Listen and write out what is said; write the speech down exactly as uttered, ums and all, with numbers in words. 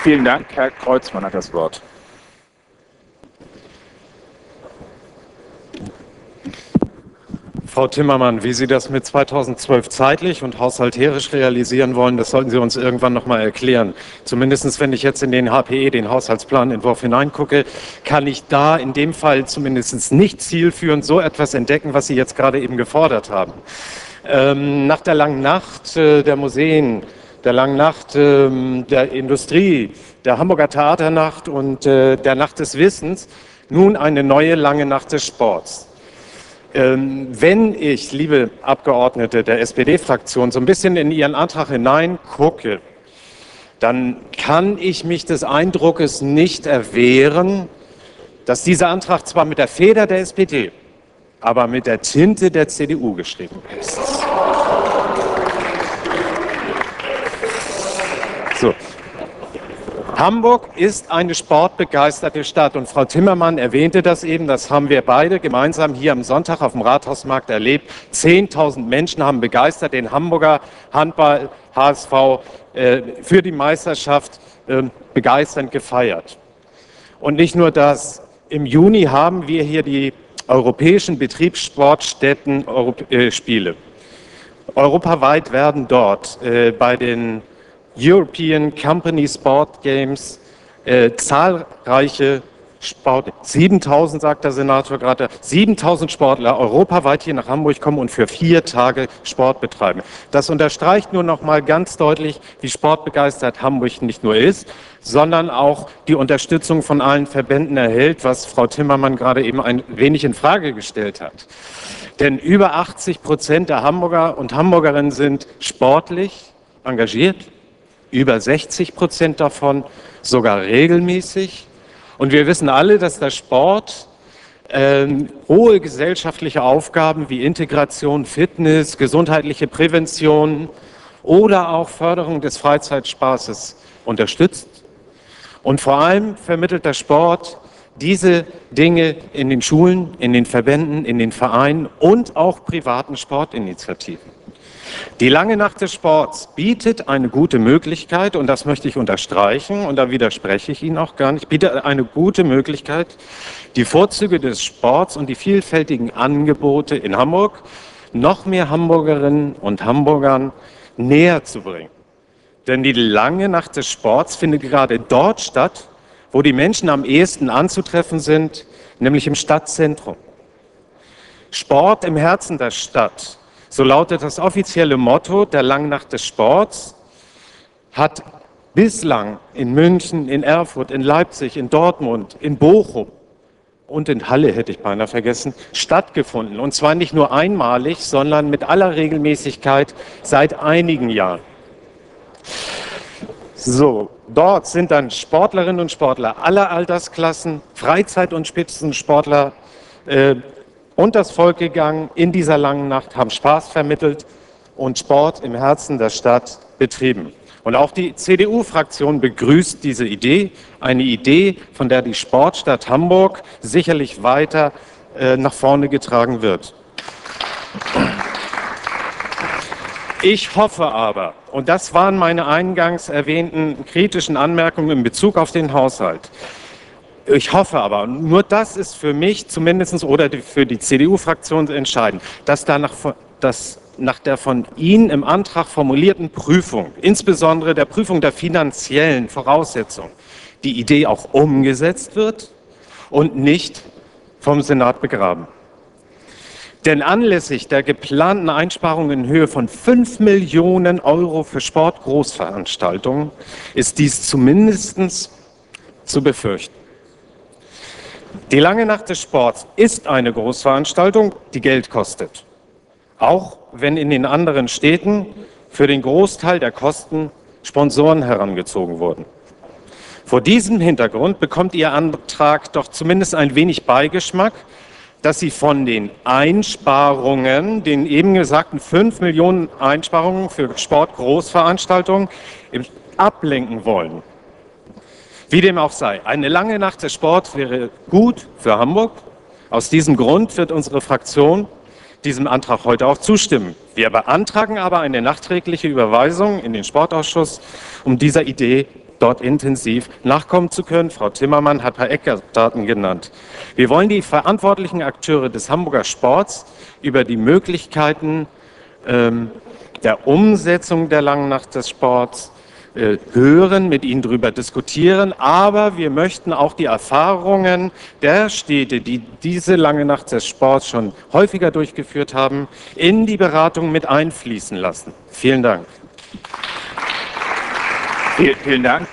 Vielen Dank. Herr Kreuzmann hat das Wort. Frau Timmermann, wie Sie das mit zweitausendzwölf zeitlich und haushalterisch realisieren wollen, das sollten Sie uns irgendwann noch mal erklären. Zumindest wenn ich jetzt in den H P E, den Haushaltsplanentwurf, hineingucke, kann ich da in dem Fall zumindest nicht zielführend so etwas entdecken, was Sie jetzt gerade eben gefordert haben. Ähm, nach der langen Nacht äh, der Museen, der langen Nacht äh, der Industrie, der Hamburger Theaternacht und äh, der Nacht des Wissens, nun eine neue lange Nacht des Sports. Ähm, wenn ich, liebe Abgeordnete der S P D-Fraktion, so ein bisschen in Ihren Antrag hineingucke, dann kann ich mich des Eindruckes nicht erwehren, dass dieser Antrag zwar mit der Feder der S P D, aber mit der Tinte der C D U geschrieben ist. So. Hamburg ist eine sportbegeisterte Stadt und Frau Timmermann erwähnte das eben, das haben wir beide gemeinsam hier am Sonntag auf dem Rathausmarkt erlebt. zehntausend Menschen haben begeistert den Hamburger Handball H S V äh, für die Meisterschaft äh, begeisternd gefeiert. Und nicht nur das, im Juni haben wir hier die europäischen Betriebssportstätten äh, Spiele. Europaweit werden dort äh, bei den European Company Sport Games äh, zahlreiche Sport, siebentausend, sagt der Senator gerade, siebentausend Sportler europaweit hier nach Hamburg kommen und für vier Tage Sport betreiben. Das unterstreicht nur noch mal ganz deutlich, wie sportbegeistert Hamburg nicht nur ist, sondern auch die Unterstützung von allen Verbänden erhält, was Frau Timmermann gerade eben ein wenig in Frage gestellt hat. Denn über achtzig Prozent der Hamburger und Hamburgerinnen sind sportlich engagiert, über sechzig Prozent davon sogar regelmäßig. Und wir wissen alle, dass der Sport äh, hohe gesellschaftliche Aufgaben wie Integration, Fitness, gesundheitliche Prävention oder auch Förderung des Freizeitspaßes unterstützt. Und vor allem vermittelt der Sport diese Dinge in den Schulen, in den Verbänden, in den Vereinen und auch privaten Sportinitiativen. Die lange Nacht des Sports bietet eine gute Möglichkeit, und das möchte ich unterstreichen, und da widerspreche ich Ihnen auch gar nicht, bietet eine gute Möglichkeit, die Vorzüge des Sports und die vielfältigen Angebote in Hamburg noch mehr Hamburgerinnen und Hamburgern näher zu bringen. Denn die lange Nacht des Sports findet gerade dort statt, wo die Menschen am ehesten anzutreffen sind, nämlich im Stadtzentrum. Sport im Herzen der Stadt. So lautet das offizielle Motto der Langen Nacht des Sports, hat bislang in München, in Erfurt, in Leipzig, in Dortmund, in Bochum und in Halle, hätte ich beinahe vergessen, stattgefunden. Und zwar nicht nur einmalig, sondern mit aller Regelmäßigkeit seit einigen Jahren. So, dort sind dann Sportlerinnen und Sportler aller Altersklassen, Freizeit- und Spitzensportler, äh, und das Volk gegangen in dieser langen Nacht, haben Spaß vermittelt und Sport im Herzen der Stadt betrieben. Und auch die C D U-Fraktion begrüßt diese Idee, eine Idee, von der die Sportstadt Hamburg sicherlich weiter äh, nach vorne getragen wird. Ich hoffe aber, und das waren meine eingangs erwähnten kritischen Anmerkungen in Bezug auf den Haushalt, ich hoffe aber, nur das ist für mich zumindest oder für die C D U-Fraktion entscheidend, dass, danach, dass nach der von Ihnen im Antrag formulierten Prüfung, insbesondere der Prüfung der finanziellen Voraussetzungen, die Idee auch umgesetzt wird und nicht vom Senat begraben. Denn anlässlich der geplanten Einsparungen in Höhe von fünf Millionen Euro für Sportgroßveranstaltungen ist dies zumindest zu befürchten. Die lange Nacht des Sports ist eine Großveranstaltung, die Geld kostet. Auch wenn in den anderen Städten für den Großteil der Kosten Sponsoren herangezogen wurden. Vor diesem Hintergrund bekommt Ihr Antrag doch zumindest ein wenig Beigeschmack, dass Sie von den Einsparungen, den eben gesagten fünf Millionen Einsparungen für Sportgroßveranstaltungen, ablenken wollen. Wie dem auch sei, eine lange Nacht des Sports wäre gut für Hamburg. Aus diesem Grund wird unsere Fraktion diesem Antrag heute auch zustimmen. Wir beantragen aber eine nachträgliche Überweisung in den Sportausschuss, um dieser Idee dort intensiv nachkommen zu können. Frau Timmermann hat ein paar Eckdaten genannt. Wir wollen die verantwortlichen Akteure des Hamburger Sports über die Möglichkeiten ähm, der Umsetzung der Langen Nacht des Sports äh, hören, mit ihnen darüber diskutieren, aber wir möchten auch die Erfahrungen der Städte, die diese Lange Nacht des Sports schon häufiger durchgeführt haben, in die Beratung mit einfließen lassen. Vielen Dank. Vielen, vielen Dank.